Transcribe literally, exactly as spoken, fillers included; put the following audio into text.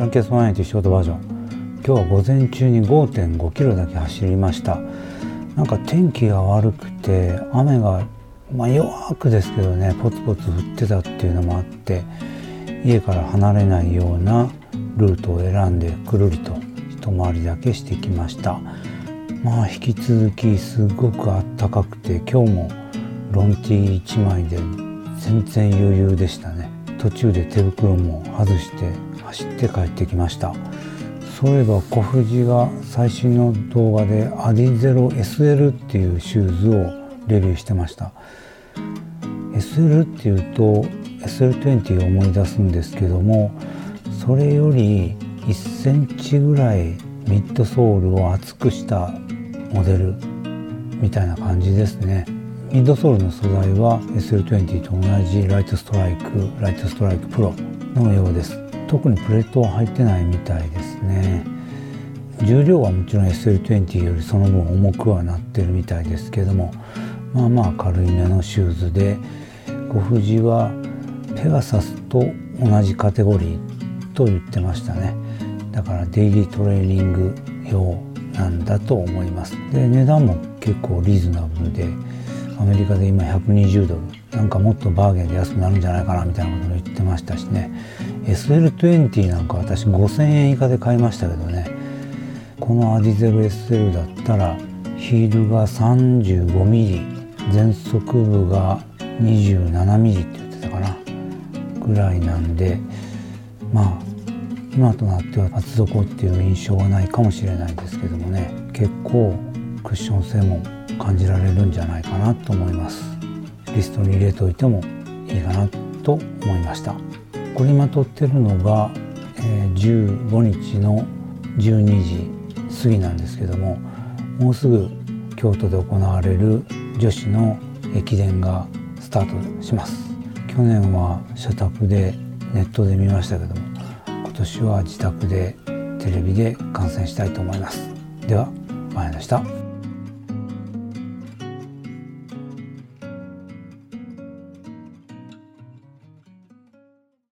ンケースワンエイティショートバージョン。今日は午前中に ごてんごキロだけ走りました。なんか天気が悪くて雨が、まあ、弱くですけどねポツポツ降ってたっていうのもあって、家から離れないようなルートを選んでくるりと一回りだけしてきました。まあ引き続きすごく暖かくて、今日もロンティーいちまいで全然余裕でしたね。途中で手袋も外して走って帰ってきました。そういえば小藤が最新の動画でアディゼロ エスエル っていうシューズをレビューしてました。 エスエル っていうと エスエルにじゅう を思い出すんですけども、それよりいっセンチぐらいミッドソールを厚くしたモデルみたいな感じですね。ミッドソールの素材は エスエルにじゅう と同じライトストライクライトストライクプロのようです。特にプレートは入ってないみたいですね。重量はもちろん エスエルにじゅう よりその分重くはなってるみたいですけども、まあまあ軽いめのシューズで、小藤はペガサスと同じカテゴリーと言ってましたね。だからデイリートレーニング用なんだと思います。で値段も結構リーズナブルで、アメリカで今ひゃくにじゅうドル、なんかもっとバーゲンで安くなるんじゃないかなみたいなことも言ってましたしね。 エスエルにじゅう なんか私ごせんえん以下で買いましたけどね。このアディゼロ エスエル だったらヒールが さんじゅうごミリ、前足部がにじゅうななミリって言ってたかなぐらいなんで、まあ今となっては厚底っていう印象はないかもしれないですけどもね、結構クッション性も感じられるんじゃないかなと思います。リストに入れといてもいいかなと思いました。これ今撮ってるのが、えー、じゅうごにちのじゅうにじ過ぎなんですけども、もうすぐ京都で行われる女子の駅伝がスタートします。去年は社宅でネットで見ましたけども、今年は自宅でテレビで観戦したいと思います。では、まやでした。